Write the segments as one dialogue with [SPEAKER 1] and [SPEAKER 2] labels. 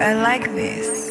[SPEAKER 1] I like this.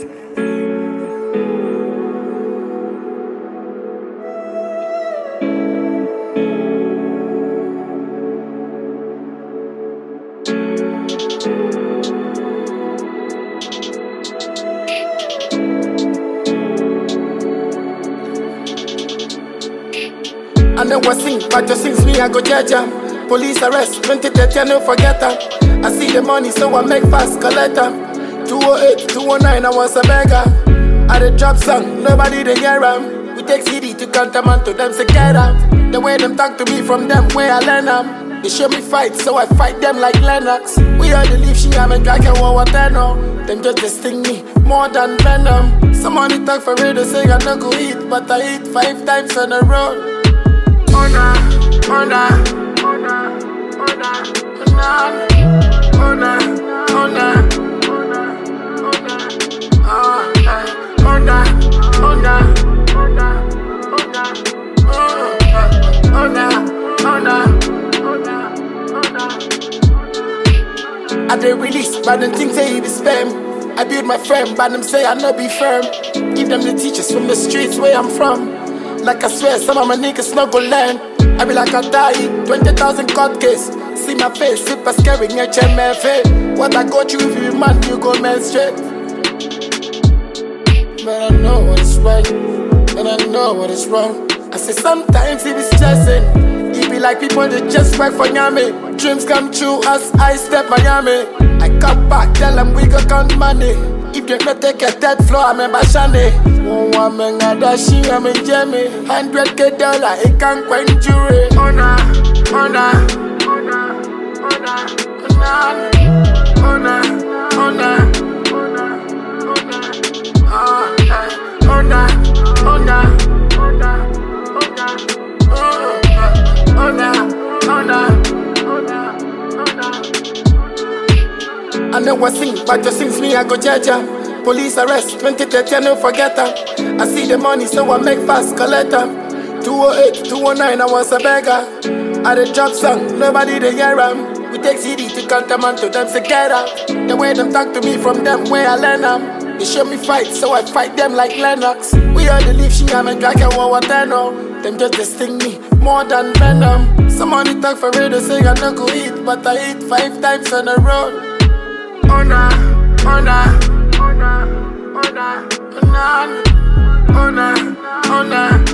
[SPEAKER 2] I never sing, but just sings me, I go judge 'em. Police arrest, 2030, I no forget 'em. I see the money, so I make fast, collect 'em. 208, 209, I was a beggar. I the drop song, nobody they hear 'em. We take CD to count them and to them say get out. The way them talk to me from them, where I learn 'em. They show me fight, so I fight them like Lennox. We all the leave, she am and drag and what I know. Them just they sting me more than venom. Somebody talk for real, they say I no go eat, but I eat 5 times on the road. Oh nah, oh nah, oh nah, oh nah, oh nah, oh nah, oh nah, oh nah, oh nah, oh nah, oh nah, oh nah, oh nah, oh nah, oh nah, oh nah. I dey release, but them think say it is spam. I build my frame, but them say I no be firm. Give them the teachers from the streets where I'm from. Like I swear, some of my niggas not gon' learn. I be like I die, 20,000 court case. See my face, super scary, HMFA. What I go through if you man, you go menstruate. But I know what is right, and I know what is wrong. I say sometimes it be stressing. It be like people that just work for Yami. Dreams come true as I step Miami. I come back, tell them we go count money. If they not take a third floor, I'm in Bashani. I'm in Adashi, I'm in Jamie. $100K, it can't quite jury. Oh nah, oh nah, oh nah, oh nah, oh nah, oh nah, oh nah, oh nah, oh nah, oh nah, oh nah, oh nah, oh nah, oh nah. I never sing, but just sings me, I go judge 'em. Police arrest, 2030, I no forget 'em. I see the money, so I make fast, collect 'em. 208, 209, I was a beggar. I the drop song, nobody they hear 'em. We take CD to count them and to them say get out. The way them talk to me from them, where I learn 'em. They show me fight, so I fight them like Lennox. We all the leave, she am and drag and what I know. Them just they sting me more than venom. Somebody talk for real, they say I no go eat, but I eat 5 times on the road. Oh nah, oh nah, oh nah, oh nah, oh nah, oh nah, oh nah.